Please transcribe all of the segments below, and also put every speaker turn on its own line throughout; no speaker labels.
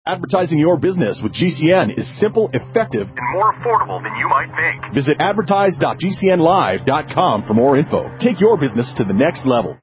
Advertising your business with GCN is simple, effective,
and more affordable than you might think.
Visit advertise.gcnlive.com for more info. Take your business to the next level.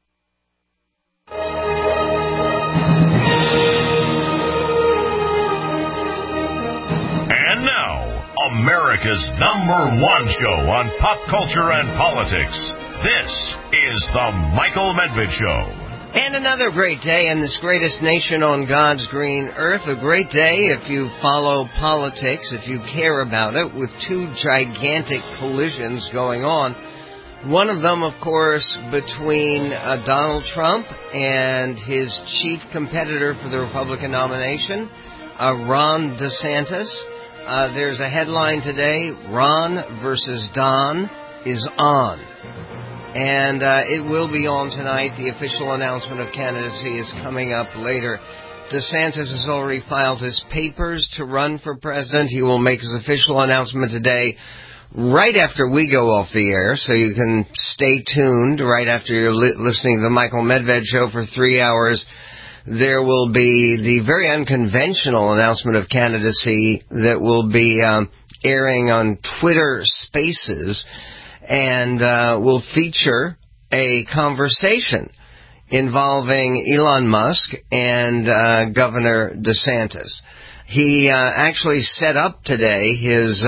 And now, America's #1 show on pop culture and politics. This is The Michael Medved Show.
And another great day in this greatest nation on God's green earth. A great day if you follow politics, if you care about it, with two gigantic collisions going on. One of them, of course, between Donald Trump and his chief competitor for the Republican nomination, Ron DeSantis. There's a headline today, Ron versus Don is on. And it will be on tonight. The official announcement of candidacy is coming up later. DeSantis has already filed his papers to run for president. He will make his official announcement today right after we go off the air, so you can stay tuned right after you're listening to the Michael Medved Show for 3 hours. There will be the very unconventional announcement of candidacy that will be airing on Twitter Spaces, and will feature a conversation involving Elon Musk and Governor DeSantis. He actually set up today his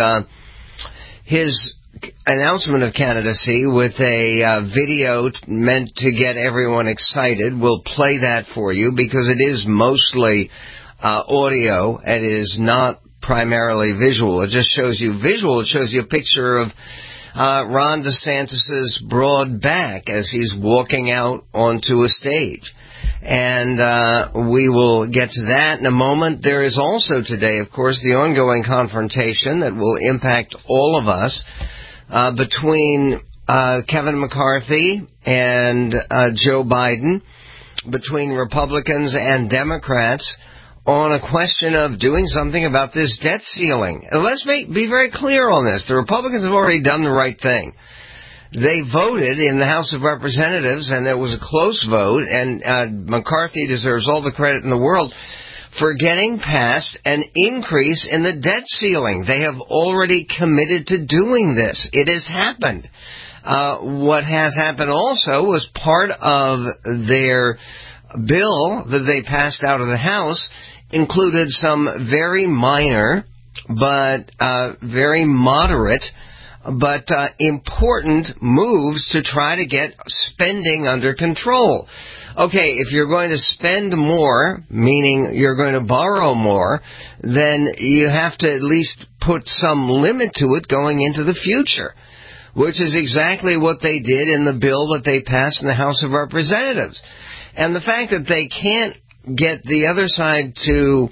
announcement of candidacy with a video meant to get everyone excited. We'll play that for you because it is mostly audio and it is not primarily visual. It just shows you visual. It shows you a picture of Ron DeSantis' broad back as he's walking out onto a stage. And we will get to that in a moment. There is also today, of course, the ongoing confrontation that will impact all of us between Kevin McCarthy and Joe Biden, between Republicans and Democrats, on a question of doing something about this debt ceiling. And let's be very clear on this. The Republicans have already done the right thing. They voted in the House of Representatives, and it was a close vote, and McCarthy deserves all the credit in the world for getting past an increase in the debt ceiling. They have already committed to doing this. It has happened. What has happened also was part of their bill that they passed out of the House included some very minor but very moderate but important moves to try to get spending under control. Okay, if you're going to spend more, meaning you're going to borrow more, then you have to at least put some limit to it going into the future, which is exactly what they did in the bill that they passed in the House of Representatives. And the fact that they can't get the other side to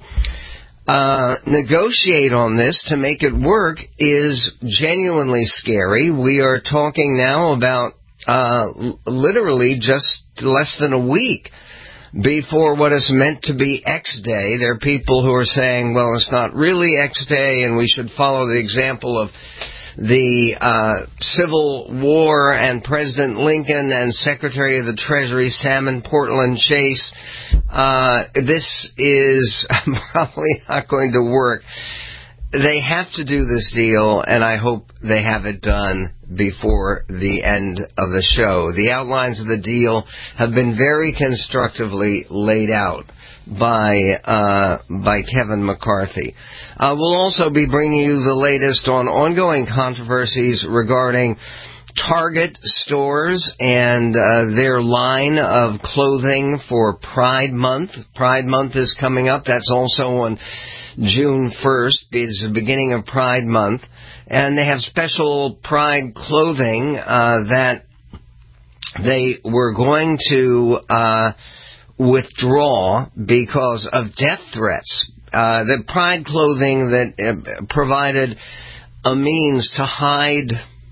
negotiate on this to make it work is genuinely scary. We are talking now about literally just less than a week before what is meant to be X Day. There are people who are saying, well, it's not really X Day, and we should follow the example of the Civil War and President Lincoln and Secretary of the Treasury Salmon Portland Chase. This is probably not going to work. They have to do this deal, and I hope they have it done before the end of the show. The outlines of the deal have been very constructively laid out by Kevin McCarthy. We'll also be bringing you the latest on ongoing controversies regarding Target stores and their line of clothing for Pride Month. Pride Month is coming up. That's also on June 1st. It's the beginning of Pride Month. And they have special Pride clothing that they were going to withdraw because of death threats. The Pride clothing that provided a means to hide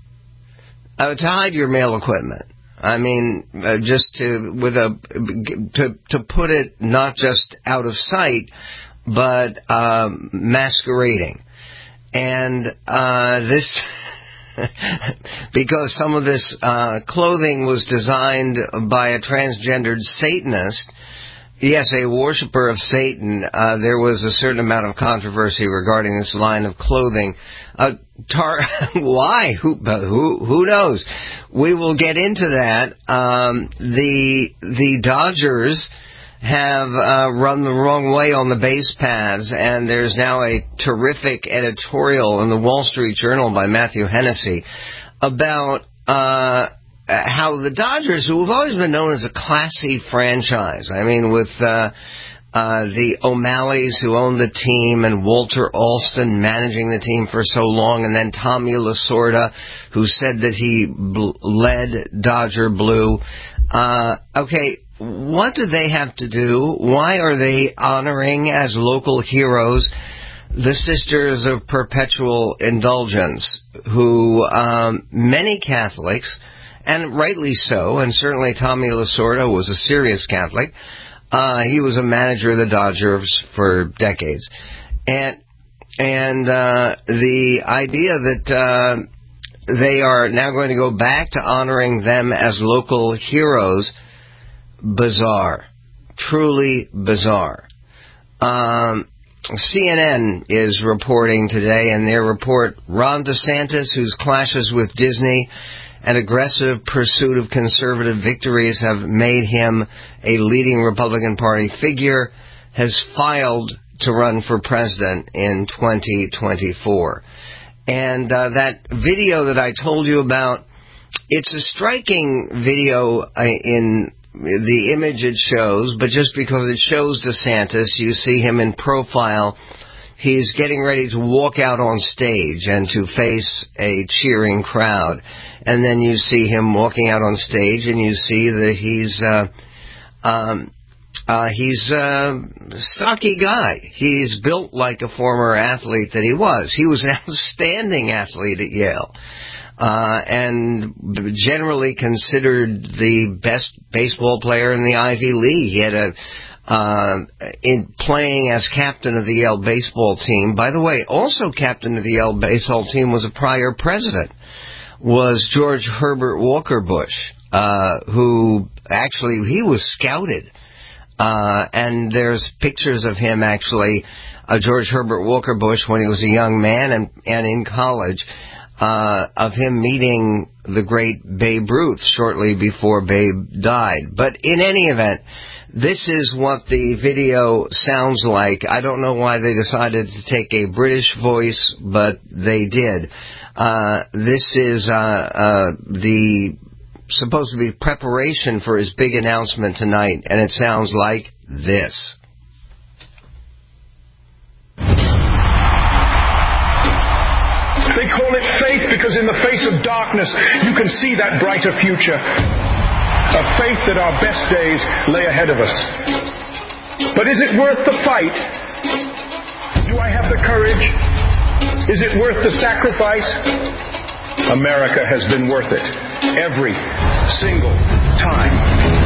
your mail equipment. I mean, just to put it not just out of sight, but masquerading. And this, because some of this clothing was designed by a transgendered Satanist, Yes, a worshiper of Satan. There was a certain amount of controversy regarding this line of clothing. Why? Who knows? We will get into that. The Dodgers have run the wrong way on the base paths, and there's now a terrific editorial in the Wall Street Journal by Matthew Hennessy about how the Dodgers, who have always been known as a classy franchise, I mean, with the O'Malleys who owned the team and Walter Alston managing the team for so long, and then Tommy Lasorda, who said that he led Dodger Blue. Okay, what do they have to do? Why are they honoring as local heroes the Sisters of Perpetual Indulgence, who many Catholics, and rightly so, and certainly Tommy Lasorda was a serious Catholic. He was a manager of the Dodgers for decades. And the idea that they are now going to go back to honoring them as local heroes, bizarre. Truly bizarre. CNN is reporting today in their report, Ron DeSantis, whose clashes with Disney and aggressive pursuit of conservative victories have made him a leading Republican Party figure, has filed to run for president in 2024. And that video that I told you about, it's a striking video in the image it shows, but just because it shows DeSantis, you see him in profile. He's getting ready to walk out on stage and to face a cheering crowd. And then you see him walking out on stage, and you see that he's a stocky guy. He's built like a former athlete that he was. He was an outstanding athlete at Yale. And generally considered the best baseball player in the Ivy League. He had in playing as captain of the Yale baseball team. By the way, also captain of the Yale baseball team was a prior president, was George Herbert Walker Bush, who actually, he was scouted. And there's pictures of him actually, George Herbert Walker Bush when he was a young man and in college, of him meeting the great Babe Ruth shortly before Babe died. But in any event, this is what the video sounds like. I don't know why they decided to take a British voice, but they did. This is the supposed to be preparation for his big announcement tonight, and it sounds like this.
They call it faith because in the face of darkness, you can see that brighter future. A faith that our best days lay ahead of us. But is it worth the fight? Do I have the courage? Is it worth the sacrifice? America has been worth it. Every single time.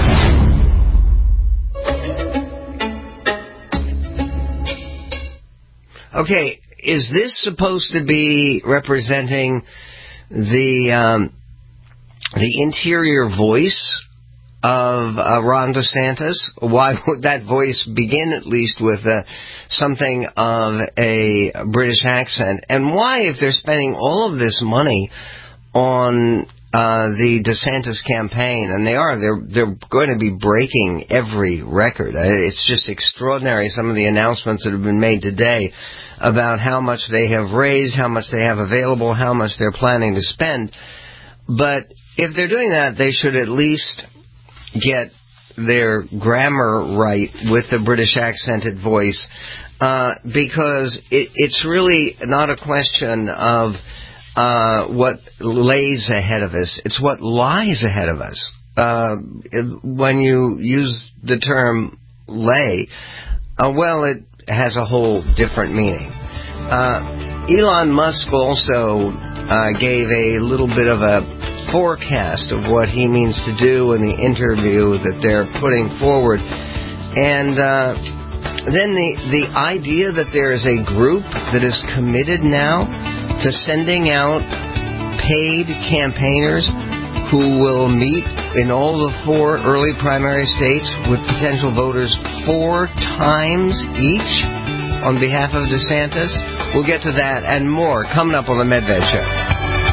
Okay, is this supposed to be representing the interior voice of Ron DeSantis? Why would that voice begin at least with something of a British accent? And why, if they're spending all of this money on the DeSantis campaign, and they're going to be breaking every record. It's just extraordinary, some of the announcements that have been made today about how much they have raised, how much they have available, how much they're planning to spend. But if they're doing that, they should at least get their grammar right with the British accented voice, because it's really not a question of what lays ahead of us. It's what lies ahead of us. When you use the term lay, well, it has a whole different meaning. Elon Musk also gave a little bit of a forecast of what he means to do in the interview that they're putting forward. And then the idea that there is a group that is committed now to sending out paid campaigners who will meet in all the 4 early primary states with potential voters 4 times each on behalf of DeSantis. We'll get to that and more coming up on the Medved Show.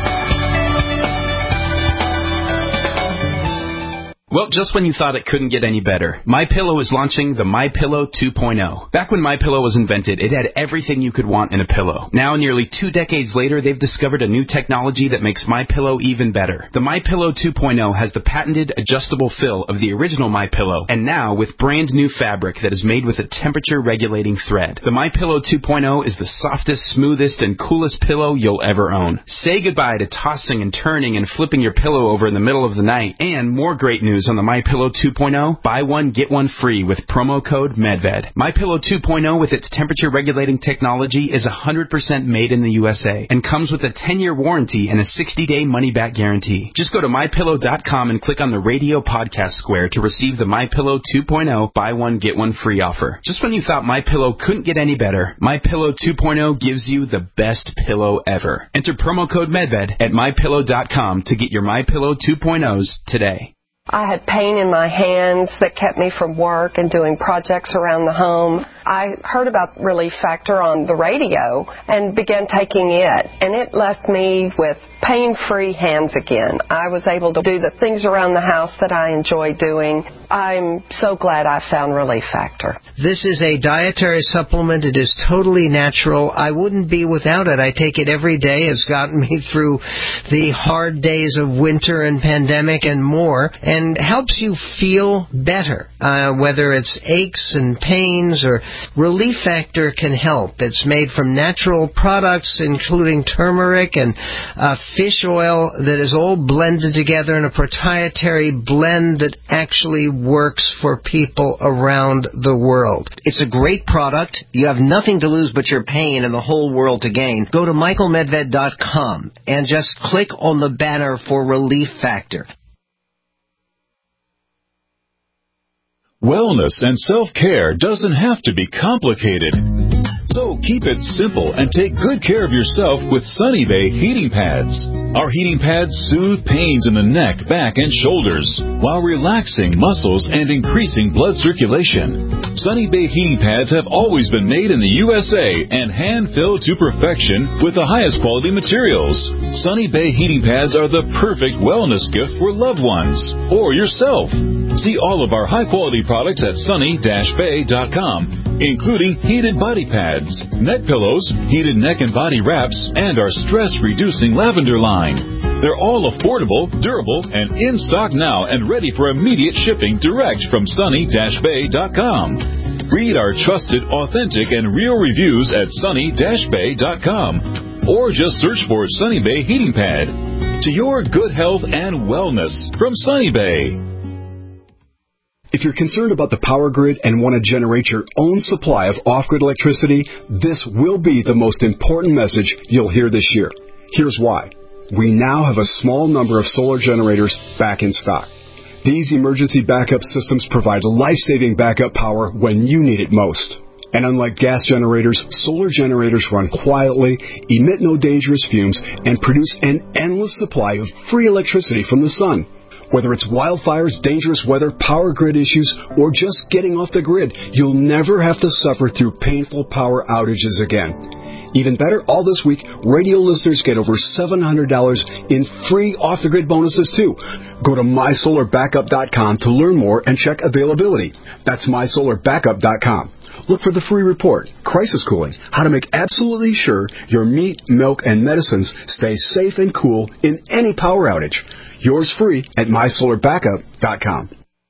Well, just when you thought it couldn't get any better, MyPillow is launching the MyPillow 2.0. Back when MyPillow was invented, it had everything you could want in a pillow. Now, nearly 2 decades later, they've discovered a new technology that makes MyPillow even better. The MyPillow 2.0 has the patented adjustable fill of the original MyPillow, and now with brand new fabric that is made with a temperature-regulating thread. The MyPillow 2.0 is the softest, smoothest, and coolest pillow you'll ever own. Say goodbye to tossing and turning and flipping your pillow over in the middle of the night. And more great news on the MyPillow 2.0, buy one, get one free with promo code MEDVED. MyPillow 2.0 with its temperature-regulating technology is 100% made in the USA and comes with a 10-year warranty and a 60-day money-back guarantee. Just go to MyPillow.com and click on the radio podcast square to receive the MyPillow 2.0 buy one, get one free offer. Just when you thought MyPillow couldn't get any better, MyPillow 2.0 gives you the best pillow ever. Enter promo code MEDVED at MyPillow.com to get your MyPillow 2.0s today.
I had pain in my hands that kept me from work and doing projects around the home. I heard about Relief Factor on the radio and began taking it, and it left me with pain-free hands again. I was able to do the things around the house that I enjoy doing. I'm so glad I found Relief Factor.
This is a dietary supplement. It is totally natural. I wouldn't be without it. I take it every day. It's gotten me through the hard days of winter and pandemic and more, and helps you feel better, whether it's aches and pains or Relief Factor can help. It's made from natural products, including turmeric and fish oil that is all blended together in a proprietary blend that actually works for people around the world. It's a great product. You have nothing to lose but your pain and the whole world to gain. Go to michaelmedved.com and just click on the banner for Relief Factor.
Wellness and self-care doesn't have to be complicated. So keep it simple and take good care of yourself with Sunny Bay heating pads. Our heating pads soothe pains in the neck, back, and shoulders while relaxing muscles and increasing blood circulation. Sunny Bay heating pads have always been made in the USA and hand-filled to perfection with the highest quality materials. Sunny Bay heating pads are the perfect wellness gift for loved ones or yourself. See all of our high-quality products at sunny-bay.com, including heated body pads, neck pillows, heated neck and body wraps, and our stress-reducing lavender line. They're all affordable, durable, and in stock now and ready for immediate shipping direct from sunny-bay.com. Read our trusted, authentic, and real reviews at sunny-bay.com, or just search for Sunny Bay Heating Pad. To your good health and wellness from Sunny Bay.
If you're concerned about the power grid and want to generate your own supply of off-grid electricity, this will be the most important message you'll hear this year. Here's why. We now have a small number of solar generators back in stock. These emergency backup systems provide life-saving backup power when you need it most. And unlike gas generators, solar generators run quietly, emit no dangerous fumes, and produce an endless supply of free electricity from the sun. Whether it's wildfires, dangerous weather, power grid issues, or just getting off the grid, you'll never have to suffer through painful power outages again. Even better, all this week, radio listeners get over $700 in free off-the-grid bonuses, too. Go to mysolarbackup.com to learn more and check availability. That's mysolarbackup.com. Look for the free report, Crisis Cooling, how to make absolutely sure your meat, milk, and medicines stay safe and cool in any power outage. Yours free at mysolarbackup.com.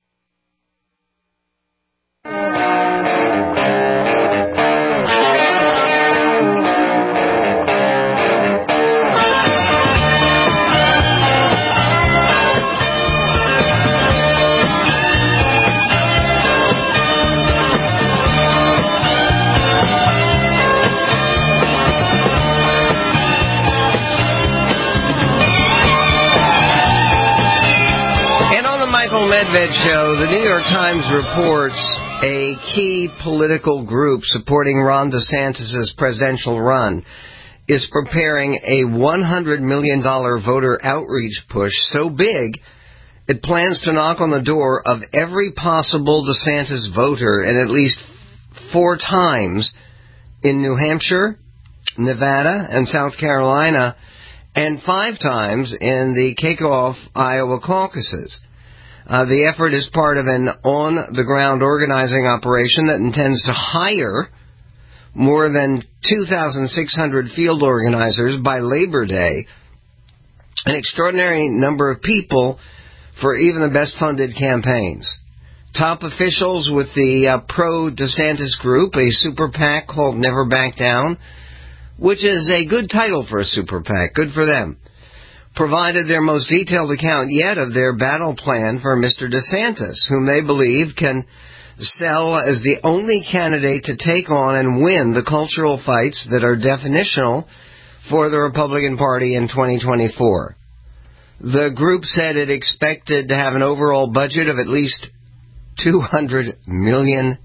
Medved Show, the New York Times reports a key political group supporting Ron DeSantis' presidential run is preparing a $100 million voter outreach push so big it plans to knock on the door of every possible DeSantis voter in at least 4 times in New Hampshire, Nevada, and South Carolina, and 5 times in the kickoff Iowa caucuses. The effort is part of an on-the-ground organizing operation that intends to hire more than 2,600 field organizers by Labor Day, an extraordinary number of people for even the best-funded campaigns. Top officials with the pro-DeSantis group, a super PAC called Never Back Down, which is a good title for a super PAC, good for them, provided their most detailed account yet of their battle plan for Mr. DeSantis, whom they believe can sell as the only candidate to take on and win the cultural fights that are definitional for the Republican Party in 2024. The group said it expected to have an overall budget of at least $200 million,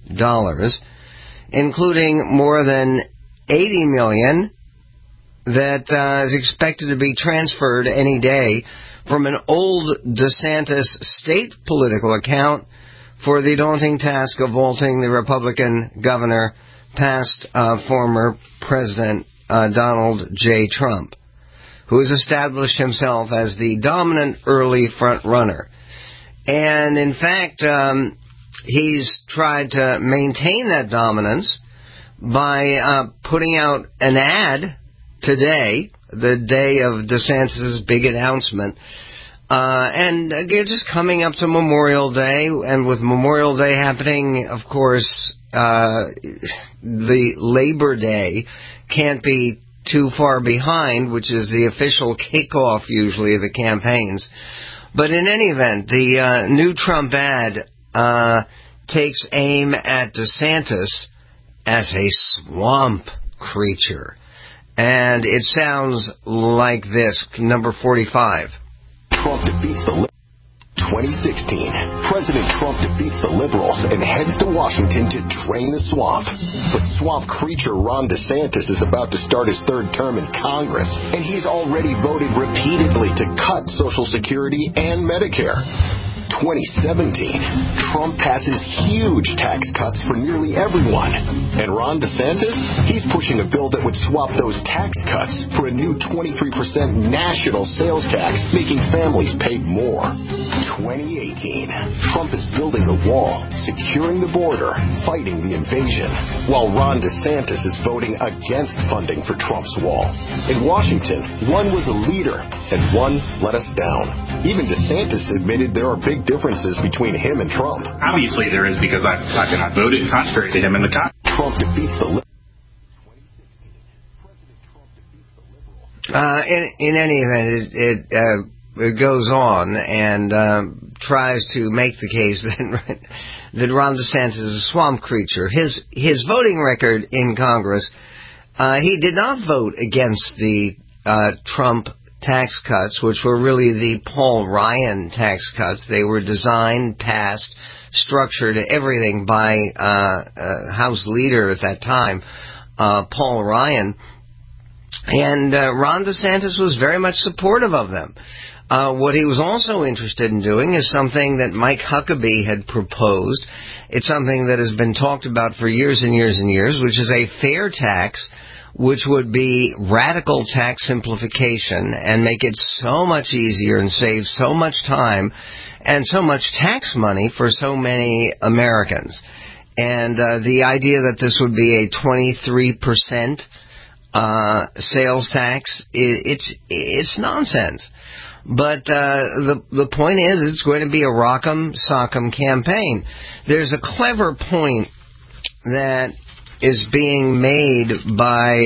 including more than $80 million that is expected to be transferred any day from an old DeSantis state political account for the daunting task of vaulting the Republican governor past former President Donald J. Trump, who has established himself as the dominant early front runner. And in fact, he's tried to maintain that dominance by putting out an ad today, the day of DeSantis' big announcement, and again, just coming up to Memorial Day, and with Memorial Day happening, of course, the Labor Day can't be too far behind, which is the official kickoff usually of the campaigns. But in any event, the new Trump ad takes aim at DeSantis as a swamp creature. And it sounds like this, number 45.
Trump defeats the 2016. President Trump defeats the liberals and heads to Washington to drain the swamp. But swamp creature Ron DeSantis is about to start his 3rd term in Congress, and he's already voted repeatedly to cut Social Security and Medicare. 2017, Trump passes huge tax cuts for nearly everyone. And Ron DeSantis, he's pushing a bill that would swap those tax cuts for a new 23% national sales tax, making families pay more. 2018, Trump is building the wall, securing the border, fighting the invasion, while Ron DeSantis is voting against funding for Trump's wall. In Washington, one was a leader, and one let us down. Even DeSantis admitted there are big differences between him and Trump.
Obviously there is, because I voted contrary to him in the Congress.
Trump defeats the
in any event, it goes on and tries to make the case that Ron DeSantis is a swamp creature. His voting record in Congress, he did not vote against the Trump tax cuts, which were really the Paul Ryan tax cuts. They were designed, passed, structured, everything by House leader at that time, Paul Ryan. And Ron DeSantis was very much supportive of them. What he was also interested in doing is something that Mike Huckabee had proposed. It's something that has been talked about for years and years and years, which is a fair tax, which would be radical tax simplification and make it so much easier and save so much time and so much tax money for so many Americans. And the idea that this would be a 23% sales tax, it's nonsense. But the point is, it's going to be a rock'em sock'em campaign. There's a clever point that is being made by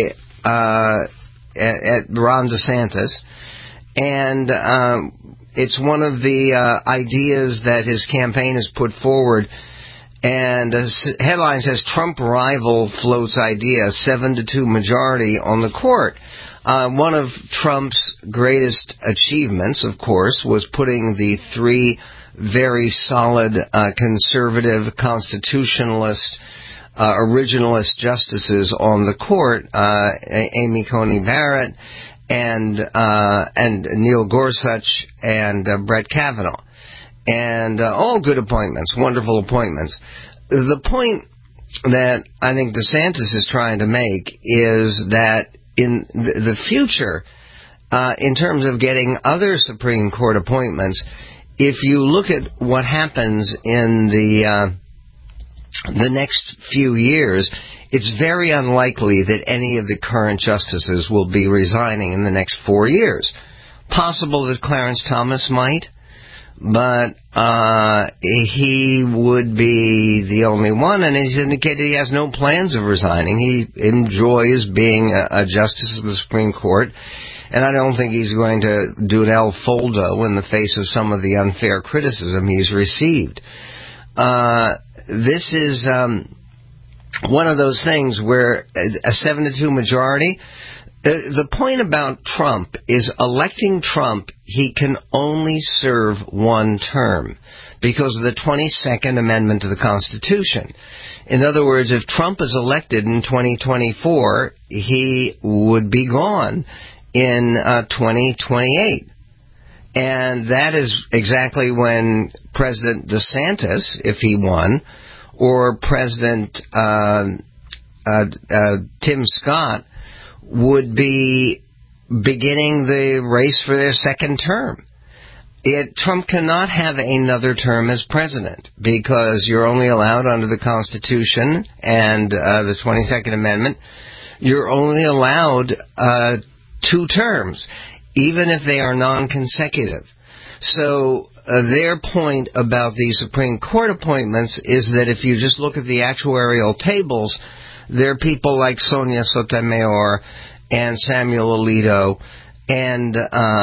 at Ron DeSantis, and it's one of the ideas that his campaign has put forward. And the headline says, Trump rival floats idea, 7-2 majority on the court. One of Trump's greatest achievements, of course, was putting the 3 very solid conservative constitutionalist originalist justices on the court, Amy Coney Barrett and Neil Gorsuch and Brett Kavanaugh. And all good appointments, wonderful appointments. The point that I think DeSantis is trying to make is that in the future, in terms of getting other Supreme Court appointments, if you look at what happens in the next few years, it's very unlikely that any of the current justices will be resigning in the next 4 years. Possible that Clarence Thomas might, but he would be the only one, and he's indicated he has no plans of resigning. He enjoys being a justice of the Supreme Court, and I don't think he's going to do an El Foldo in the face of some of the unfair criticism he's received. This is one of those things where a 7-2 majority. The point about Trump is electing Trump, he can only serve one term because of the 22nd Amendment to the Constitution. In other words, if Trump is elected in 2024, he would be gone in 2028. And that is exactly when President DeSantis, if he won, or President Tim Scott, would be beginning the race for their second term. Trump cannot have another term as president because you're only allowed under the Constitution and the 22nd Amendment, you're only allowed 2 terms, even if they are non-consecutive. So their point about the Supreme Court appointments is that if you just look at the actuarial tables, there are people like Sonia Sotomayor and Samuel Alito and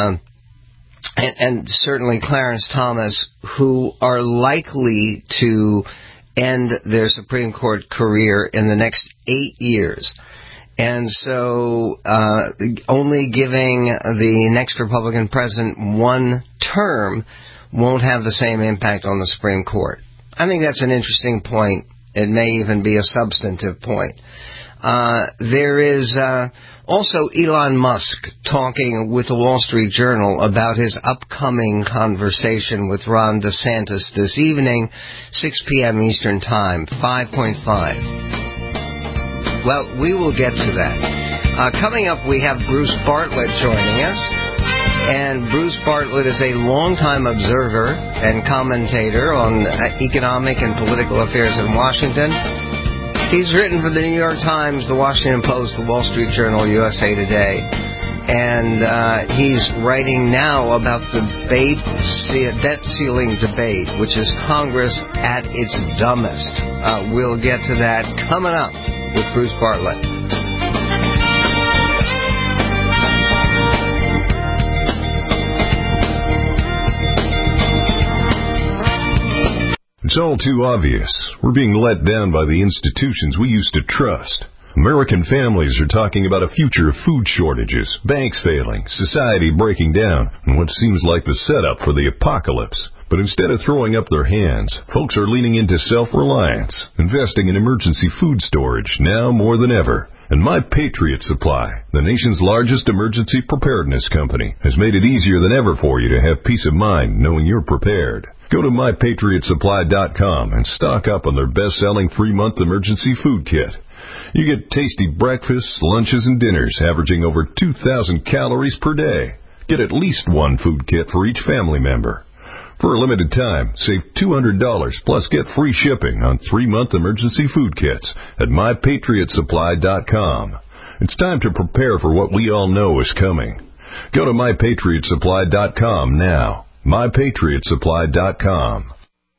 certainly Clarence Thomas, who are likely to end their Supreme Court career in the next 8 years. And so only giving the next Republican president 1 term won't have the same impact on the Supreme Court. I think that's an interesting point. It may even be a substantive point. There is also Elon Musk talking with the Wall Street Journal about his upcoming conversation with Ron DeSantis this evening, 6 p.m. Eastern Time, 5.5. Well, we will get to that. Coming up, we have Bruce Bartlett joining us. And Bruce Bartlett is a longtime observer and commentator on economic and political affairs in Washington. He's written for the New York Times, the Washington Post, the Wall Street Journal, USA Today. And he's writing now about the debt ceiling debate, which is Congress at its dumbest. We'll get to that coming up with Bruce Bartlett.
It's all too obvious. We're being let down by the institutions we used to trust. American families are talking about a future of food shortages, banks failing, society breaking down, and what seems like the setup for the apocalypse. But instead of throwing up their hands, folks are leaning into self-reliance, investing in emergency food storage now more than ever. And My Patriot Supply, the nation's largest emergency preparedness company, has made it easier than ever for you to have peace of mind knowing you're prepared. Go to MyPatriotSupply.com and stock up on their best-selling 3-month emergency food kit. You get tasty breakfasts, lunches, and dinners averaging over 2,000 calories per day. Get at least 1 food kit for each family member. For a limited time, save $200 plus get free shipping on 3-month emergency food kits at MyPatriotSupply.com. It's time to prepare for what we all know is coming. Go to MyPatriotSupply.com now. MyPatriotSupply.com.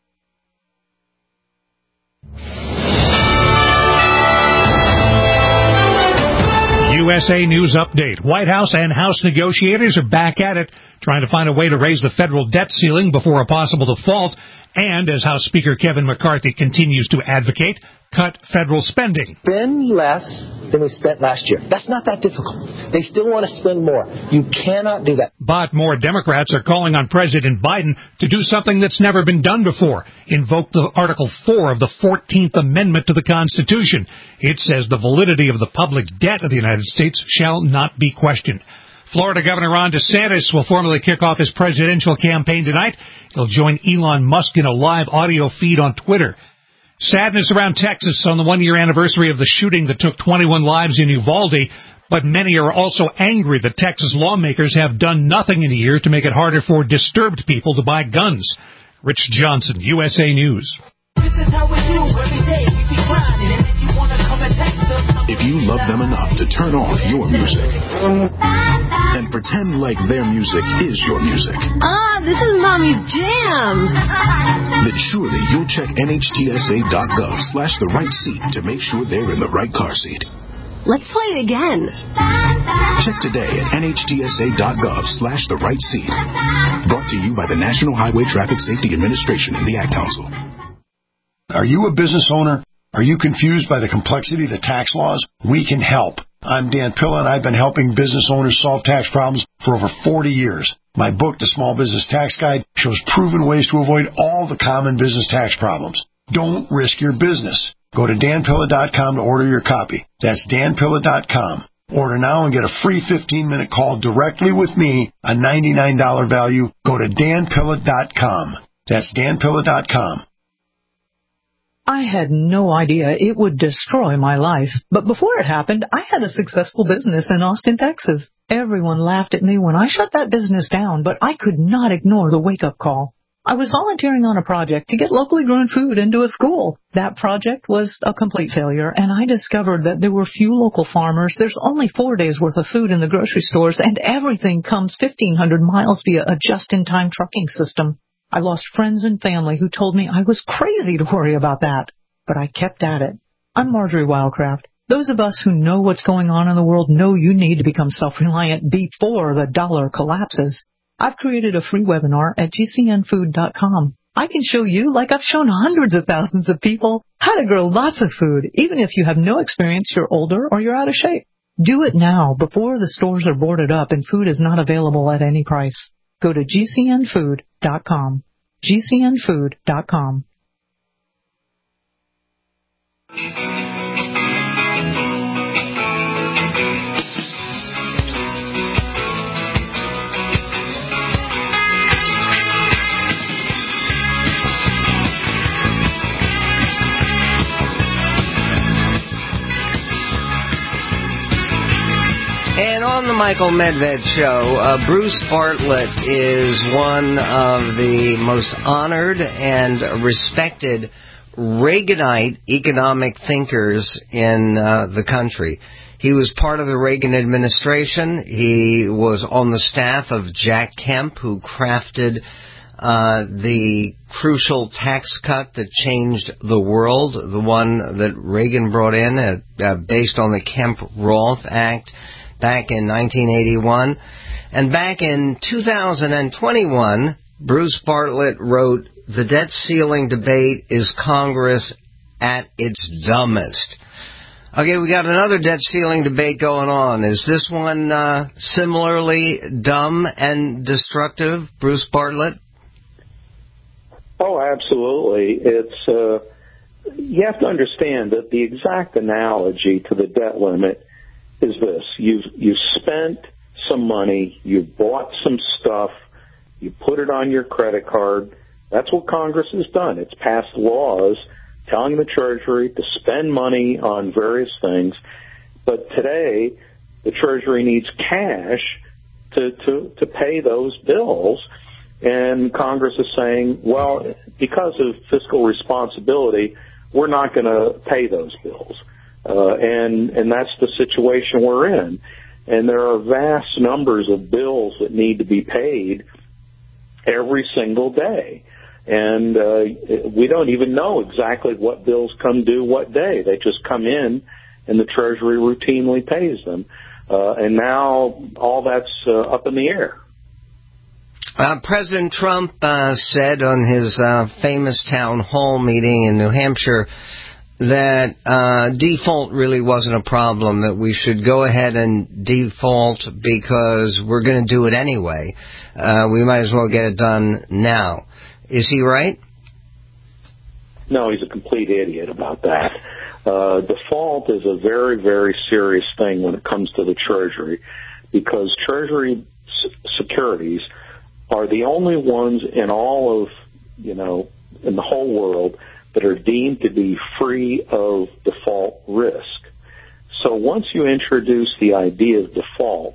USA News Update. White House and House negotiators are back at it, trying to find a way to raise the federal debt ceiling before a possible default. And as House Speaker Kevin McCarthy continues to advocate, cut federal spending.
Spend less than we spent last year. That's not that difficult. They still want to spend more. You cannot do that.
But more Democrats are calling on President Biden to do something that's never been done before. Invoke the Article 4 of the 14th Amendment to the Constitution. It says the validity of the public debt of the United States shall not be questioned. Florida Governor Ron DeSantis will formally kick off his presidential campaign tonight. He'll join Elon Musk in a live audio feed on Twitter. Sadness around Texas on the one-year anniversary of the shooting that took 21 lives in Uvalde, but many are also angry that Texas lawmakers have done nothing in a year to make it harder for disturbed people to buy guns. Rich Johnson, USA News.
This is how we do every day. We be grinding, and if you wanna come and text us,
if you love them enough to turn off your music and pretend like their music is your music.
This is Mommy's jam.
Then surely you'll check NHTSA.gov/the right seat to make sure they're in the right car seat.
Let's play it again.
Check today at NHTSA.gov/the right seat. Brought to you by the National Highway Traffic Safety Administration and the Ad Council.
Are you a business owner? Are you confused by the complexity of the tax laws? We can help. I'm Dan Pilla, and I've been helping business owners solve tax problems for over 40 years. My book, The Small Business Tax Guide, shows proven ways to avoid all the common business tax problems. Don't risk your business. Go to danpilla.com to order your copy. That's danpilla.com. Order now and get a free 15-minute call directly with me, a $99 value. Go to danpilla.com. That's danpilla.com.
I had no idea it would destroy my life. But before it happened, I had a successful business in Austin, Texas. Everyone laughed at me when I shut that business down, but I could not ignore the wake-up call. I was volunteering on a project to get locally grown food into a school. That project was a complete failure, and I discovered that there were few local farmers. There's only 4 days' worth of food in the grocery stores, and everything comes 1,500 miles via a just-in-time trucking system. I lost friends and family who told me I was crazy to worry about that, but I kept at it. I'm Marjorie Wildcraft. Those of us who know what's going on in the world know you need to become self-reliant before the dollar collapses. I've created a free webinar at gcnfood.com. I can show you, like I've shown hundreds of thousands of people, how to grow lots of food, even if you have no experience, you're older, or you're out of shape. Do it now, before the stores are boarded up and food is not available at any price. Go to gcnfood.com. gcnfood.com.
And on the Michael Medved Show, Bruce Bartlett is one of the most honored and respected Reaganite economic thinkers in the country. He was part of the Reagan administration. He was on the staff of Jack Kemp, who crafted the crucial tax cut that changed the world, the one that Reagan brought in based on the Kemp-Roth Act back in 1981. And back in 2021, Bruce Bartlett wrote, "The debt ceiling debate is Congress at its dumbest." Okay, we got another debt ceiling debate going on. Is this one similarly dumb and destructive, Bruce Bartlett?
Oh, absolutely. It's you have to understand that the exact analogy to the debt limit is this. You've spent some money, you've bought some stuff, you put it on your credit card. That's what Congress has done. It's passed laws telling the Treasury to spend money on various things. But today, the Treasury needs cash to pay those bills. And Congress is saying, well, because of fiscal responsibility, we're not going to pay those bills. And that's the situation we're in. And there are vast numbers of bills that need to be paid every single day. And we don't even know exactly what bills come due what day. They just come in, and the Treasury routinely pays them. And now all that's up in the air.
President Trump said on his famous town hall meeting in New Hampshire that default really wasn't a problem, that we should go ahead and default because we're going to do it anyway. We might as well get it done now. Is he right?
No, he's a complete idiot about that. Default is a very, very serious thing when it comes to the Treasury, because Treasury securities are the only ones in all of, in the whole world that are deemed to be free of default risk. So once you introduce the idea of default,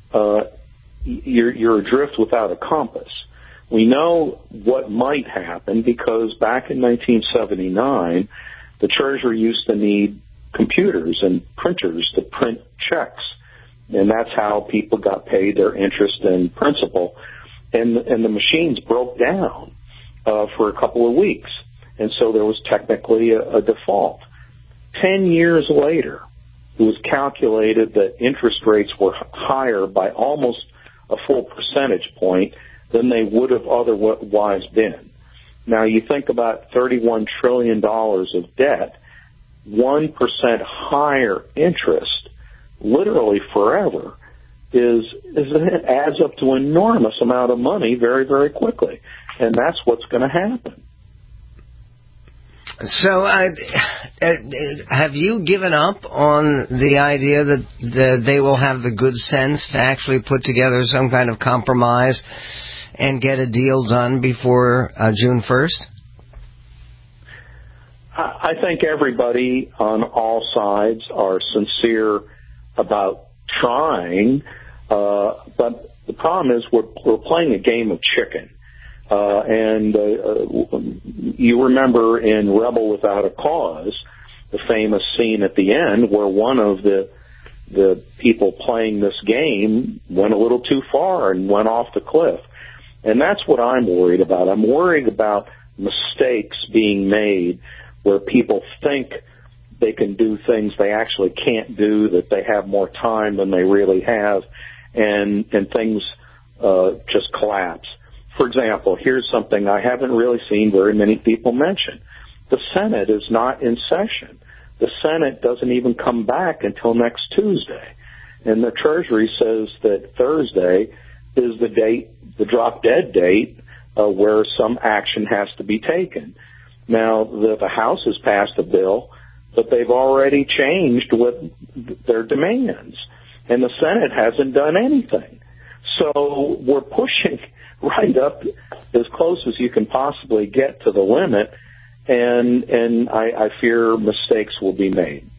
you're adrift without a compass. We know what might happen because back in 1979, the Treasury used to need computers and printers to print checks, and that's how people got paid their interest and principal. And the machines broke down for a couple of weeks, and so there was technically a default. 10 years later, it was calculated that interest rates were higher by almost a full percentage point than they would have otherwise been. Now, you think about $31 trillion of debt, 1% higher interest, literally forever, it adds up to an enormous amount of money very, very quickly. And that's what's going to happen.
So, have you given up on the idea that they will have the good sense to actually put together some kind of compromise and get a deal done before June 1st?
I think everybody on all sides are sincere about trying, but the problem is we're playing a game of chicken. You remember in Rebel Without a Cause, the famous scene at the end where one of the people playing this game went a little too far and went off the cliff. And that's what I'm worried about. I'm worried about mistakes being made where people think they can do things they actually can't do, that they have more time than they really have, and things just collapse. For example, here's something I haven't really seen very many people mention. The Senate is not in session. The Senate doesn't even come back until next Tuesday. And the Treasury says that Thursday is the date, the drop-dead date, where some action has to be taken. Now, the House has passed a bill, but they've already changed what their demands. And the Senate hasn't done anything. So we're pushing right up as close as you can possibly get to the limit, and I fear mistakes will be made.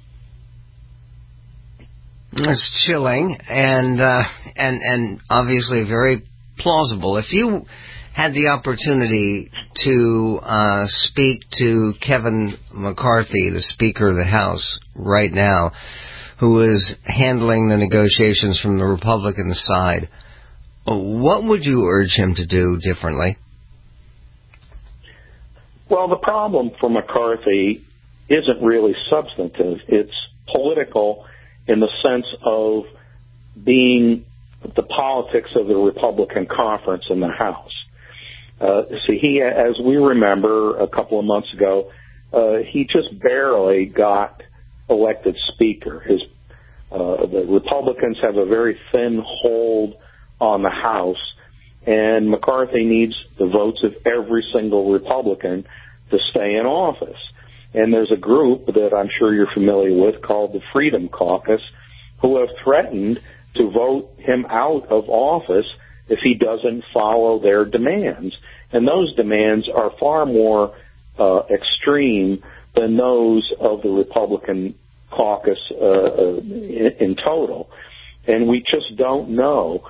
It's chilling and obviously very plausible. If you had the opportunity to speak to Kevin McCarthy, the Speaker of the House, right now, who is handling the negotiations from the Republican side, what would you urge him to do differently?
Well, the problem for McCarthy isn't really substantive. It's political in the sense of being the politics of the Republican conference in the House. He, as we remember a couple of months ago, he just barely got elected Speaker. The Republicans have a very thin hold on the House, and McCarthy needs the votes of every single Republican to stay in office. And there's a group that I'm sure you're familiar with called the Freedom Caucus who have threatened to vote him out of office if he doesn't follow their demands. And those demands are far more extreme than those of the Republican caucus in total. And we just don't know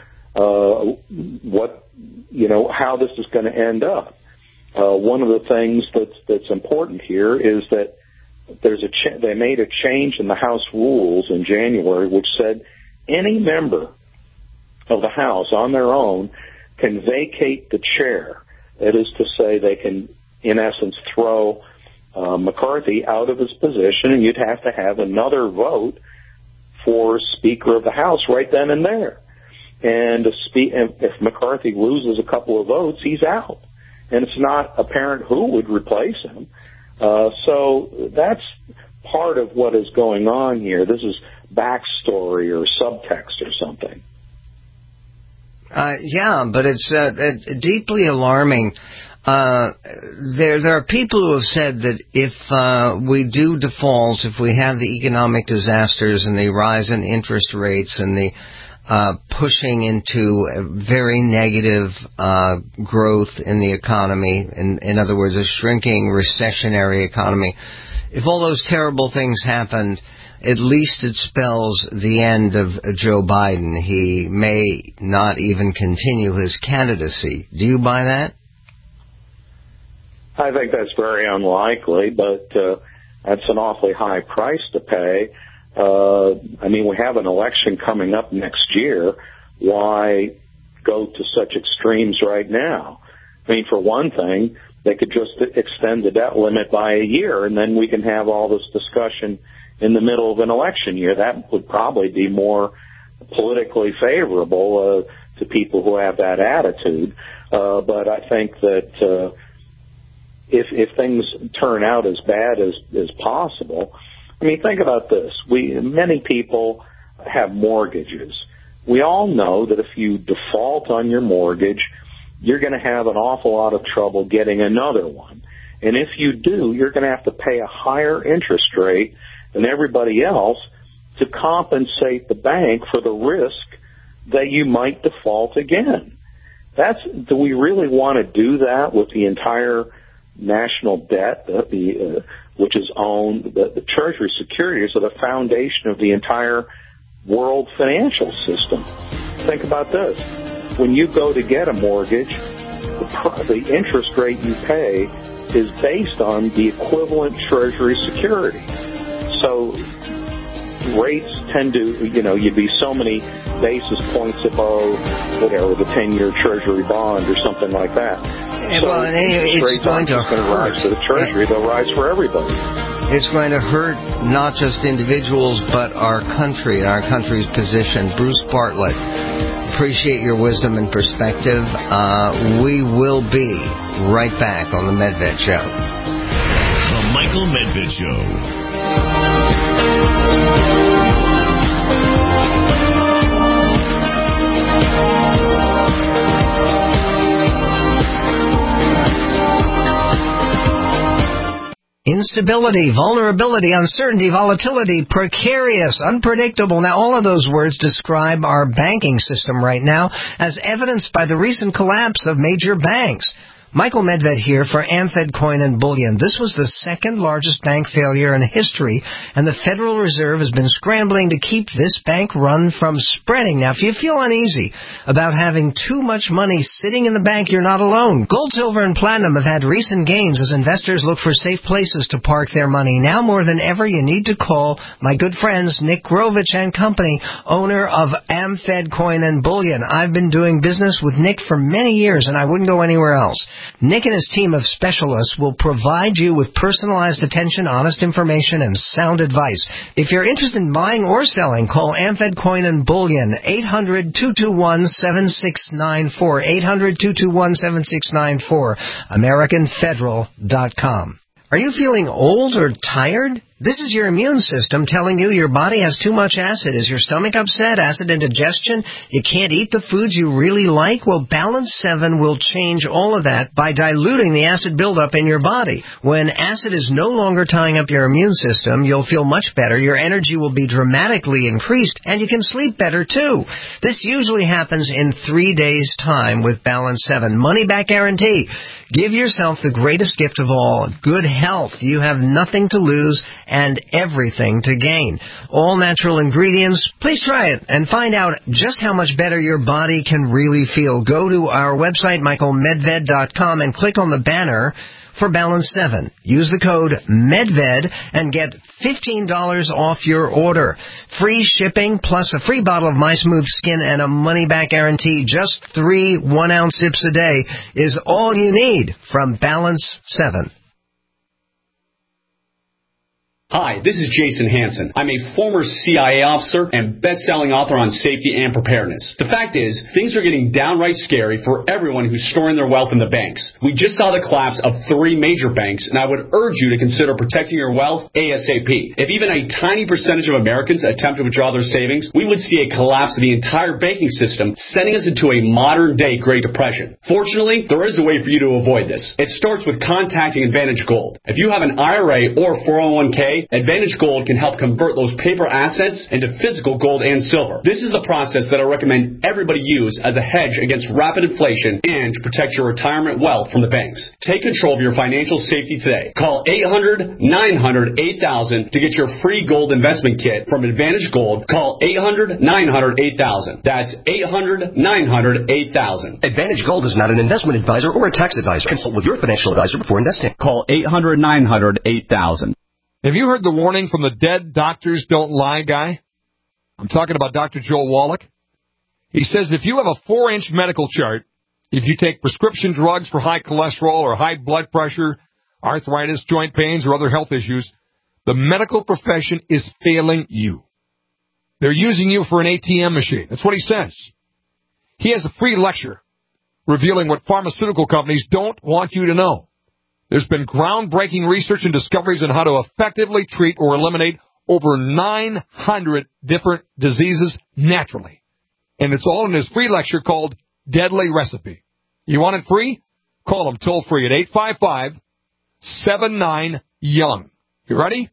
how this is going to end up. One of the things that's important here is that they made a change in the House rules in January, which said any member of the House on their own can vacate the chair. That is to say, they can, in essence, throw McCarthy out of his position, and you'd have to have another vote for Speaker of the House right then and there. And if McCarthy loses a couple of votes, he's out. And it's not apparent who would replace him. So that's part of what is going on here. This is backstory or subtext or something.
Yeah, but it's deeply alarming. There are people who have said that if we do default, if we have the economic disasters and the rise in interest rates and the pushing into a very negative growth in the economy, in other words, a shrinking recessionary economy, if all those terrible things happened, at least it spells the end of Joe Biden. He may not even continue his candidacy. Do you buy that?
I think that's very unlikely, but that's an awfully high price to pay. I mean, we have an election coming up next year. Why go to such extremes right now? I mean, for one thing, they could just extend the debt limit by a year, and then we can have all this discussion in the middle of an election year. That would probably be more politically favorable to people who have that attitude. But I think that if things turn out as bad as possible, I mean, think about this. Many people have mortgages. We all know that if you default on your mortgage, you're going to have an awful lot of trouble getting another one. And if you do, you're going to have to pay a higher interest rate than everybody else to compensate the bank for the risk that you might default again. Do we really want to do that with the entire national debt, which is owned, the Treasury securities are the foundation of the entire world financial system? Think about this. When you go to get a mortgage, the interest rate you pay is based on the equivalent Treasury security. So rates tend to, you'd be so many basis points above, whatever, the 10-year Treasury bond or something like that.
Yeah, well, it's going to hurt.
Rise for the Treasury, they'll rise for everybody.
It's going to hurt not just individuals, but our country and our country's position. Bruce Bartlett, appreciate your wisdom and perspective. We will be right back on The Medved Show.
The Michael Medved Show.
Instability, vulnerability, uncertainty, volatility, precarious, unpredictable. Now, all of those words describe our banking system right now, as evidenced by the recent collapse of major banks. Michael Medved here for AmFed Coin and Bullion. This was the second largest bank failure in history, and the Federal Reserve has been scrambling to keep this bank run from spreading. Now, if you feel uneasy about having too much money sitting in the bank, you're not alone. Gold, silver, and platinum have had recent gains as investors look for safe places to park their money. Now more than ever, you need to call my good friends Nick Grovich and Company, owner of AmFed Coin and Bullion. I've been doing business with Nick for many years, and I wouldn't go anywhere else. Nick and his team of specialists will provide you with personalized attention, honest information, and sound advice. If you're interested in buying or selling, call AmFed Coin and Bullion, 800-221-7694, 800-221-7694, AmericanFederal.com. Are you feeling old or tired? This is your immune system telling you your body has too much acid. Is your stomach upset? Acid indigestion? You can't eat the foods you really like? Well, Balance 7 will change all of that by diluting the acid buildup in your body. When acid is no longer tying up your immune system, you'll feel much better. Your energy will be dramatically increased, and you can sleep better, too. This usually happens in 3 days' time with Balance 7. Money back guarantee. Give yourself the greatest gift of all, good health. You have nothing to lose and everything to gain. All natural ingredients. Please try it and find out just how much better your body can really feel. Go to our website, michaelmedved.com, and click on the banner for Balance 7. Use the code MEDVED and get $15 off your order. Free shipping plus a free bottle of My Smooth Skin and a money-back guarantee. Just 3 one-ounce sips a day is all you need from Balance 7.
Hi, this is Jason Hansen. I'm a former CIA officer and best-selling author on safety and preparedness. The fact is, things are getting downright scary for everyone who's storing their wealth in the banks. We just saw the collapse of 3 major banks, and I would urge you to consider protecting your wealth ASAP. If even a tiny percentage of Americans attempt to withdraw their savings, we would see a collapse of the entire banking system, sending us into a modern-day Great Depression. Fortunately, there is a way for you to avoid this. It starts with contacting Advantage Gold. If you have an IRA or 401k, Advantage Gold can help convert those paper assets into physical gold and silver. This is the process that I recommend everybody use as a hedge against rapid inflation and to protect your retirement wealth from the banks. Take control of your financial safety today. Call 800-900-8000 to get your free gold investment kit from Advantage Gold. Call 800-900-8000. That's 800-900-8000.
Advantage Gold is not an investment advisor or a tax advisor. Consult with your financial advisor before investing.
Call 800-900-8000.
Have you heard the warning from the dead doctors don't lie guy? I'm talking about Dr. Joel Wallach. He says if you have a 4-inch medical chart, if you take prescription drugs for high cholesterol or high blood pressure, arthritis, joint pains, or other health issues, the medical profession is failing you. They're using you for an ATM machine. That's what he says. He has a free lecture revealing what pharmaceutical companies don't want you to know. There's been groundbreaking research and discoveries on how to effectively treat or eliminate over 900 different diseases naturally. And it's all in his free lecture called Deadly Recipe. You want it free? Call him toll-free at 855-79-YOUNG. You ready?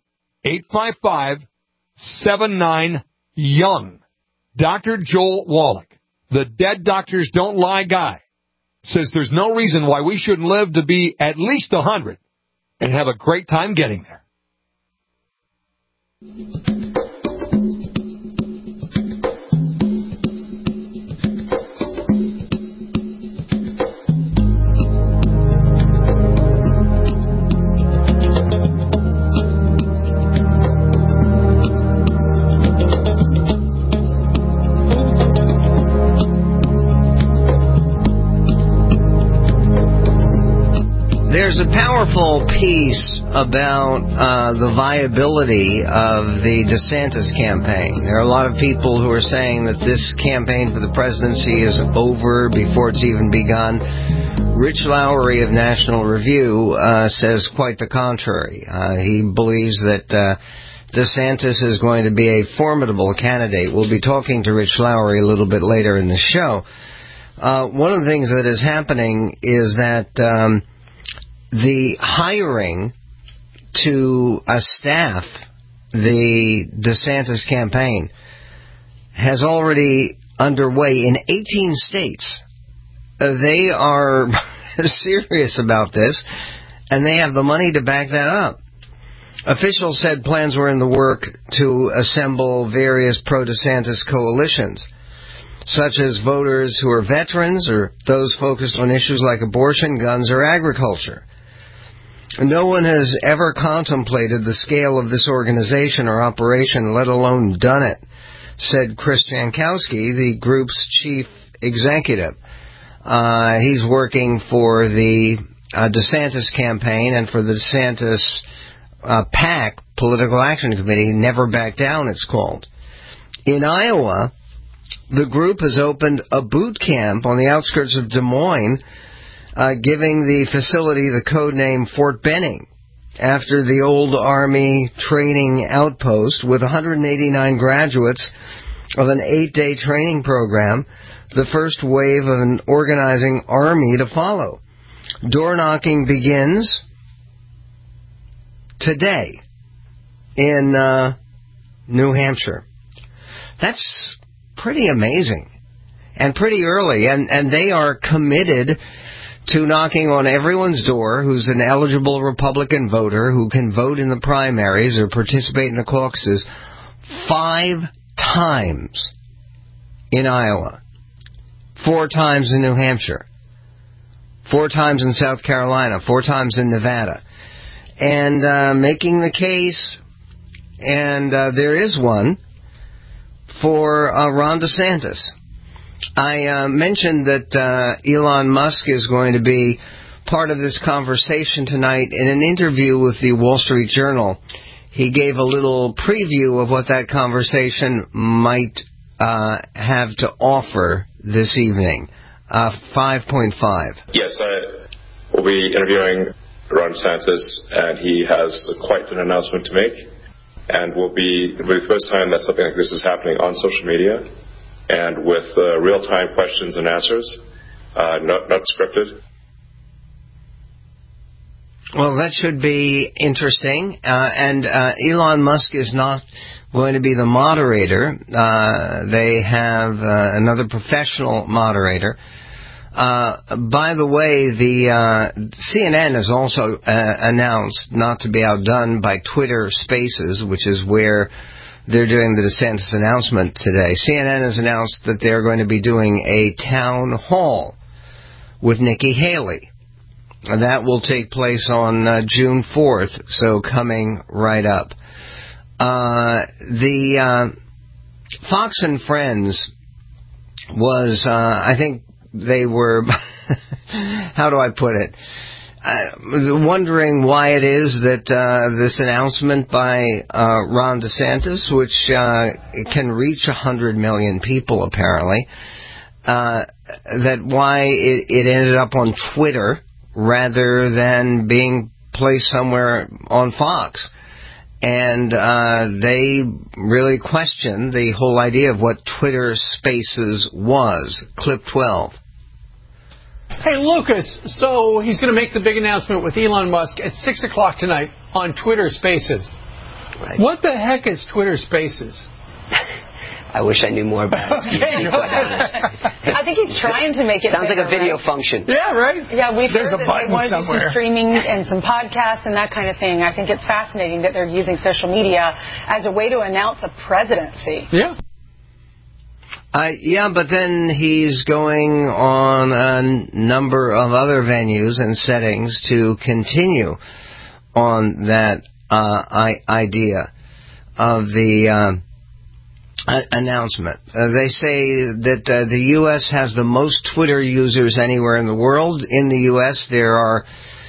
855-79-YOUNG. Dr. Joel Wallach, the Dead Doctors Don't Lie guy, says there's no reason why we shouldn't live to be at least 100 and have a great time getting there.
There's a powerful piece about the viability of the DeSantis campaign. There are a lot of people who are saying that this campaign for the presidency is over before it's even begun. Rich Lowry of National Review says quite the contrary. He believes that DeSantis is going to be a formidable candidate. We'll be talking to Rich Lowry a little bit later in the show. One of the things that is happening is that the hiring to staff the DeSantis campaign has already underway in 18 states. They are serious about this, and they have the money to back that up. Officials said plans were in the work to assemble various pro-DeSantis coalitions, such as voters who are veterans or those focused on issues like abortion, guns, or agriculture. No one has ever contemplated the scale of this organization or operation, let alone done it, said Chris Jankowski, the group's chief executive. He's working for the DeSantis campaign and for the DeSantis PAC, Political Action Committee, Never Back Down, it's called. In Iowa, the group has opened a boot camp on the outskirts of Des Moines, giving the facility the code name Fort Benning, after the old Army training outpost, with 189 graduates of an 8-day training program, the first wave of an organizing army to follow. Door knocking begins today in New Hampshire. That's pretty amazing and pretty early, and they are committed to knocking on everyone's door who's an eligible Republican voter who can vote in the primaries or participate in the caucuses 5 times in Iowa, 4 times in New Hampshire, 4 times in South Carolina, 4 times in Nevada, and making the case, and there is one, for Ron DeSantis. I mentioned that Elon Musk is going to be part of this conversation tonight in an interview with the Wall Street Journal. he gave a little preview of what that conversation might have to offer this evening. 5.5.
Yes, I will be interviewing Ron DeSantis, and he has quite an announcement to make. And will be the first time that something like this is happening on social media, and with real-time questions and answers, not scripted.
Well, that should be interesting. And Elon Musk is not going to be the moderator. They have another professional moderator. By the way, the CNN has also announced, not to be outdone by Twitter Spaces, which is where they're doing the DeSantis announcement today. CNN has announced that they're going to be doing a town hall with Nikki Haley. And that will take place on June 4th, so coming right up. The Fox and Friends was, I think they were, how do I put it, wondering why it is that this announcement by Ron DeSantis, which can reach 100 million people apparently, that why it ended up on Twitter rather than being placed somewhere on Fox. And they really questioned the whole idea of what Twitter Spaces was. Clip 12.
Hey, Lucas, so he's going to make the big announcement with Elon Musk at 6 o'clock tonight on Twitter Spaces.
Right.
What the heck is Twitter Spaces?
I wish I knew more about it.
Okay,
I think he's trying to make it
sounds
bigger,
like a video
right?
function.
Yeah, right?
Yeah, we've
There's
heard
a
that
button
they want to do
somewhere.
some streaming and some podcasts and that kind of thing. I think it's fascinating that they're using social media as a way to announce a presidency.
Yeah.
Yeah, but then he's going on a number of other venues and settings to continue on that idea of the announcement. They say that the U.S. has the most Twitter users anywhere in the world. In the U.S., there are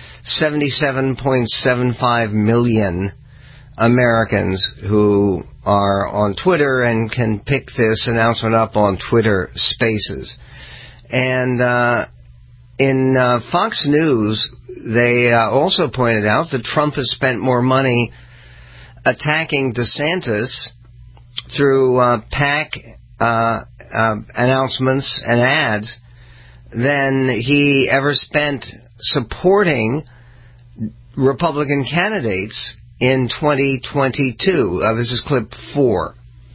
77.75 million Americans who are on Twitter and can pick this announcement up on Twitter Spaces. And in Fox News, they also pointed out that Trump has spent more money attacking DeSantis through PAC announcements and ads than he ever spent supporting Republican candidates in 2022. This is clip 4.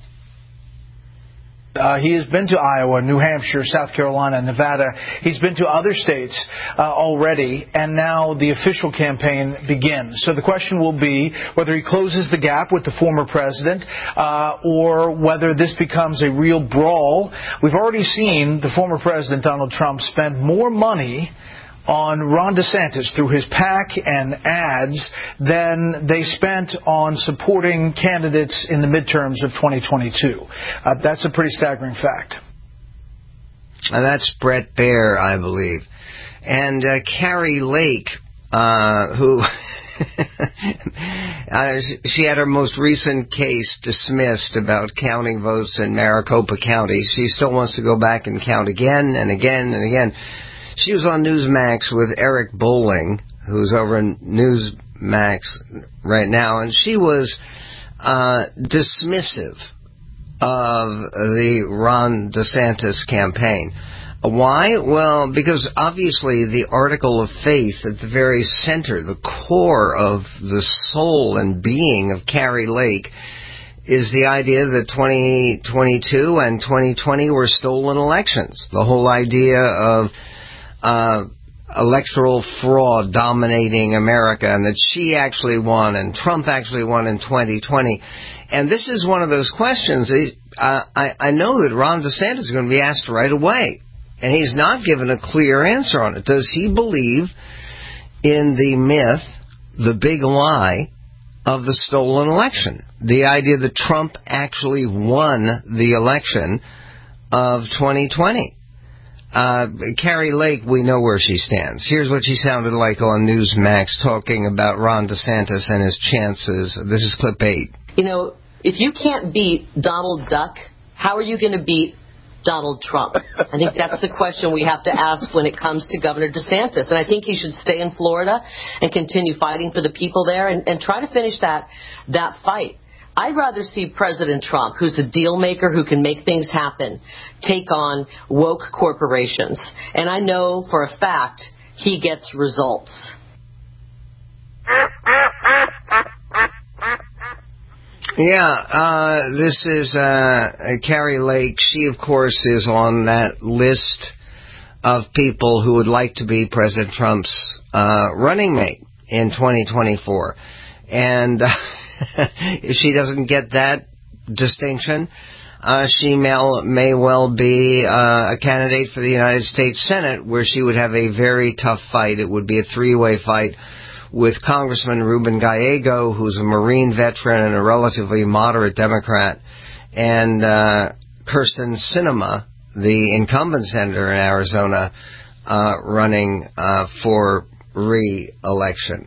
He has been to Iowa, New Hampshire, South Carolina, Nevada. He's been to other states already, and now the official campaign begins. So the question will be whether he closes the gap with the former president or whether this becomes a real brawl. We've already seen the former president, Donald Trump, spend more money on Ron DeSantis through his PAC and ads than they spent on supporting candidates in the midterms of 2022. That's a pretty staggering fact.
And that's Brett Baer, I believe. And Carrie Lake, who she had her most recent case dismissed about counting votes in Maricopa County. She still wants to go back and count again and again and again. She was on Newsmax with Eric Bolling, who's over in Newsmax right now, and she was dismissive of the Ron DeSantis campaign. Why? Well, because obviously the article of faith at the very center, the core of the soul and being of Carrie Lake, is the idea that 2022 and 2020 were stolen elections. The whole idea of electoral fraud dominating America, and that she actually won and Trump actually won in 2020. And this is one of those questions. I know that Ron DeSantis is going to be asked right away, and he's not given a clear answer on it. Does he believe in the myth, the big lie, of the stolen election? The idea that Trump actually won the election of 2020. Carrie Lake, we know where she stands. Here's what she sounded like on Newsmax talking about Ron DeSantis and his chances. This is clip 8.
You know, if you can't beat Donald Duck, how are you going to beat Donald Trump? I think that's the question we have to ask when it comes to Governor DeSantis. And I think he should stay in Florida and continue fighting for the people there and try to finish that fight. I'd rather see President Trump, who's a deal maker who can make things happen, take on woke corporations. And I know for a fact he gets results.
Yeah, this is Carrie Lake. She, of course, is on that list of people who would like to be President Trump's running mate in 2024. And if she doesn't get that distinction, she may well be a candidate for the United States Senate, where she would have a very tough fight. It would be a three-way fight with Congressman Ruben Gallego, who's a Marine veteran and a relatively moderate Democrat, and Kyrsten Sinema, the incumbent senator in Arizona, running for re-election.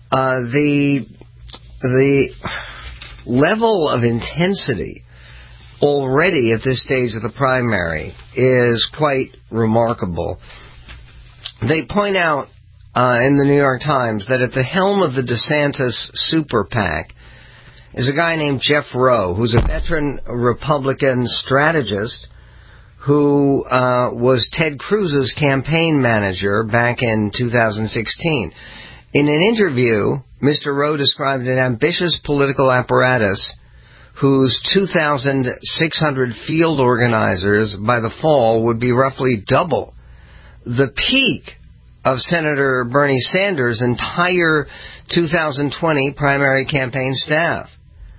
The level of intensity already at this stage of the primary is quite remarkable. They point out in the New York Times that at the helm of the DeSantis super PAC is a guy named Jeff Rowe, who's a veteran Republican strategist who was Ted Cruz's campaign manager back in 2016. In an interview, Mr. Rowe described an ambitious political apparatus whose 2,600 field organizers by the fall would be roughly double the peak of Senator Bernie Sanders' entire 2020 primary campaign staff.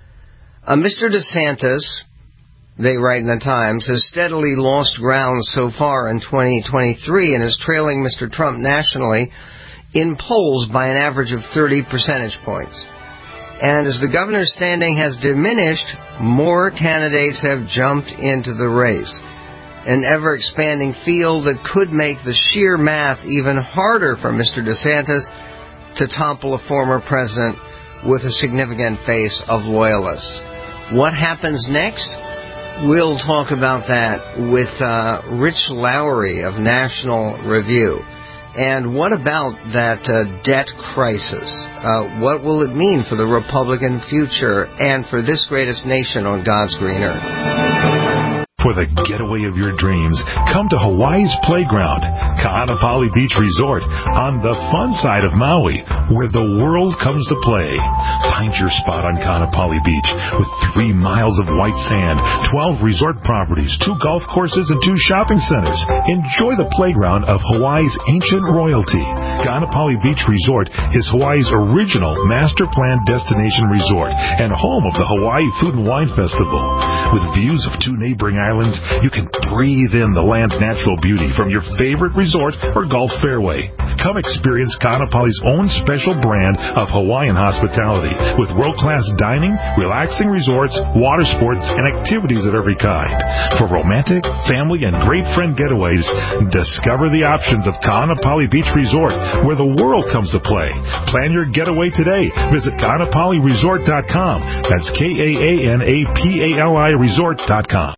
Mr. DeSantis, they write in the Times, has steadily lost ground so far in 2023 and is trailing Mr. Trump nationally in polls by an average of 30 percentage points. And as the governor's standing has diminished, more candidates have jumped into the race. An ever-expanding field that could make the sheer math even harder for Mr. DeSantis to topple a former president with a significant base of loyalists. What happens next? We'll talk about that with Rich Lowry of National Review. And what about that debt crisis? What will it mean for the Republican future and for this greatest nation on God's green earth?
For the getaway of your dreams, come to Hawaii's Playground, Ka'anapali Beach Resort, on the fun side of Maui, where the world comes to play. Find your spot on Ka'anapali Beach with 3 miles of white sand, 12 resort properties, 2 golf courses, and 2 shopping centers. Enjoy the playground of Hawaii's ancient royalty. Ka'anapali Beach Resort is Hawaii's original master plan destination resort and home of the Hawaii Food and Wine Festival. With views of 2 neighboring islands, you can breathe in the land's natural beauty from your favorite resort or golf fairway. Come experience Ka'anapali's own special brand of Hawaiian hospitality with world-class dining, relaxing resorts, water sports, and activities of every kind. For romantic, family, and great friend getaways, discover the options of Ka'anapali Beach Resort, where the world comes to play. Plan your getaway today. Visit Ka'anapaliResort.com. That's KAANAPALI Resort.com.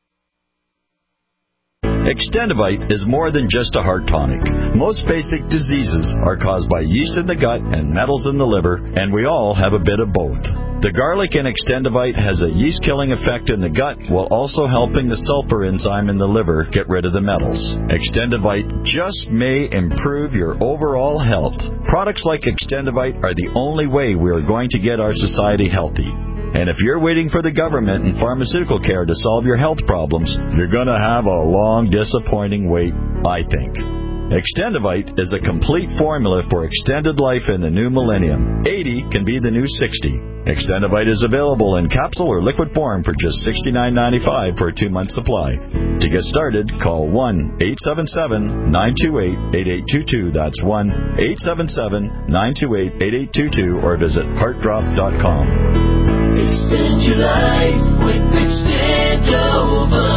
Extendivite is more than just a heart tonic. Most basic diseases are caused by yeast in the gut and metals in the liver, and we all have a bit of both. The garlic in Extendivite has a yeast-killing effect in the gut while also helping the sulfur enzyme in the liver get rid of the metals. Extendivite just may improve your overall health. Products like Extendivite are the only way we are going to get our society healthy. And if you're waiting for the government and pharmaceutical care to solve your health problems, you're going to have a long, disappointing wait, I think. Extendivite is a complete formula for extended life in the new millennium. 80 can be the new 60. Extendivite is available in capsule or liquid form for just $69.95 for a 2-month supply. To get started, call 1-877-928-8822. That's 1-877-928-8822 or visit heartdrop.com.
Extend your life with Extendovite.